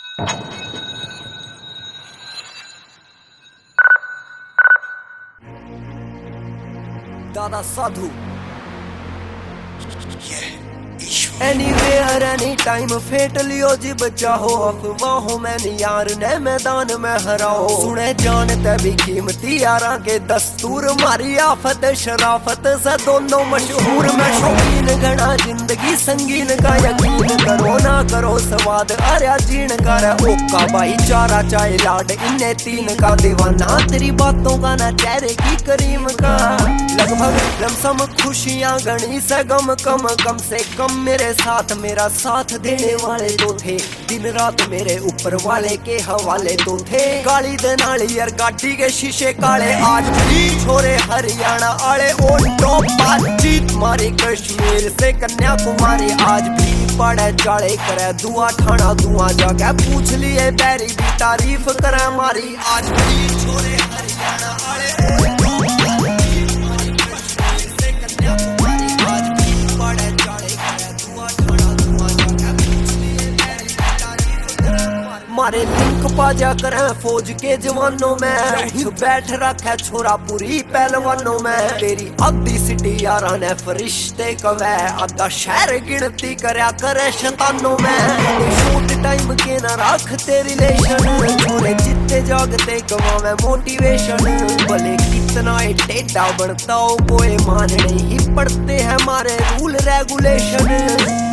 दादा साधु anywhere any time फेट लियो जी बचा हो, अफवाहों में यार ने मैदान में हराओ। सुने जानते भी कीमती यारा के दस्तूर, मारी आफत शराफत से दोनों मशहूर। मैं शौकीन घना जिंदगी संगीन का, यकीन करो ना करो स्वाद अरे जीण का। ओका भाईचारा चाहे लाड इन्हें तीन का, दीवाना तेरी बातों का ना चेहरे की करीम का। लगभग लमसम खुशियां गणी से गम कम से कम मेरे साथ मेरा साथ देने वाले तो थे। दिन रात मेरे ऊपर वाले के हवाले तो थे। काली दनाली यार गाड़ी के शीशे काले, आज भी छोरे हरियाणा आले ऑन टॉप। बातचीत मारी कश्मीर से कन्याकुमारी, आज भी पड़े चाले करे दुआ ठाना धुआं। जाके पूछ लिए बैरी भी तारीफ करे मारी, आज भी छोरे हरियाणा आले ऑन टॉप। मारे लिंक पाजा करें फौज के जवानों में, बैठ रखा छोरा पूरी पहलवानों में। तेरी आधी सिटी यारा ने फरिश्ते कवे, आधा शहर गिनती करया करे शैतानों में। शॉर्ट टाइम के ना रखते रिलेशन, छोरे जितने जागते गवावे मोटिवेशन। भले कितना टेढ़ा बनता हो कोई मान नहीं, पढ़ते हैं हमारे रूल रेगुलेशन।